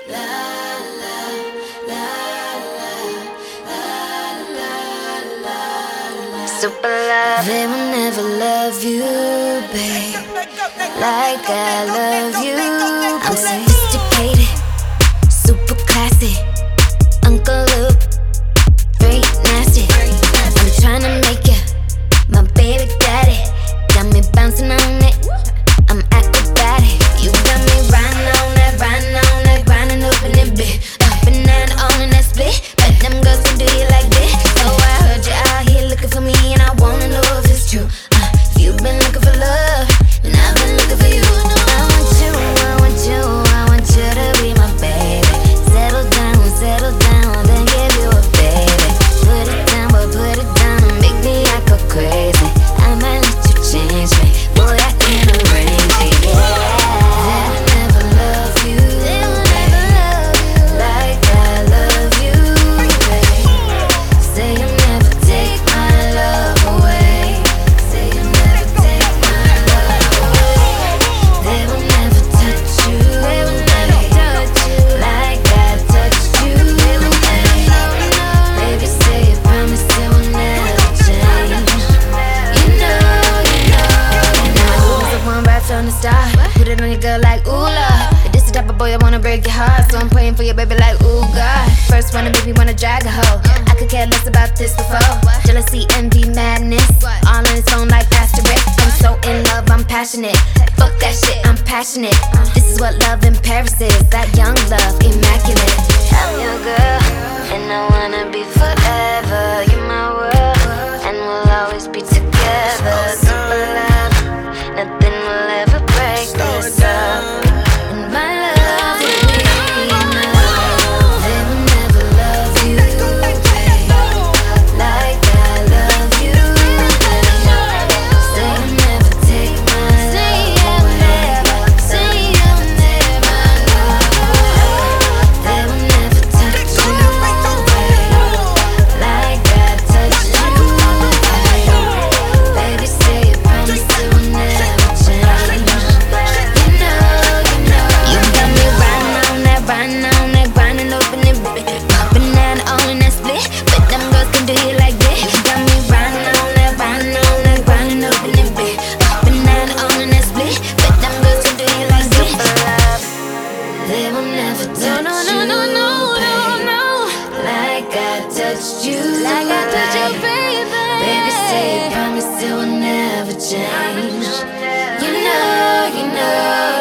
Super love. They will never love you, babe, like I love you, babe. I'm sophisticated, super classy, Uncle Luke, straight nasty. I'm tryna make ya my baby daddy. Got me bouncing on it, I'm acrobatic. You got me riding on that, grinding open it, bitch. Up and down on in that split, but them girls can do you like this. So I heard you out here looking for me, and I wanna know if it's true. If you've been looking for love, and I've been looking for you. I want you, I want you, I want you to be my baby. Settle down, then give you a baby. Put it down, boy, put it down, and make me act go crazy. I might let you change me, boy, I can arrange it, yeah. They'll never love you, like I love you, babe. Say you'll never take my love away. Say you'll never take my love away. They will never touch you, they will never touch you like I touched you. They will never, baby, say you promise it will never change. You know, it's one rap on the star. Put it on your girl like ooh la. This the type of boy I wanna break your heart, so I'm praying for your baby like ooh God. First wanna make me wanna drag a hoe. I could care less about this before. Jealousy, envy, madness, all on its own like asterisk. I'm so in love, I'm passionate. Fuck that shit, I'm passionate. This is what love in Paris is. That young love, immaculate. I'm your girl, and I wanna be forever. You're my world, and we'll always be together. Super love, nothing will ever break this up. And my love will be enough. They will never love you, babe, like I love you, babe. Say you'll never take my love away. Say you'll never love away. They will never touch you, babe, like I touched you, babe. Baby, say you promise it will never change. You got me riding on that, grinding open it, up and down all in that split. But them girls can do you like this. You got me riding on that, grinding open it, up and down all in that split. But them girls can do you like this. They will never touch you, like I touched you, baby, say you promise it will never change. You know.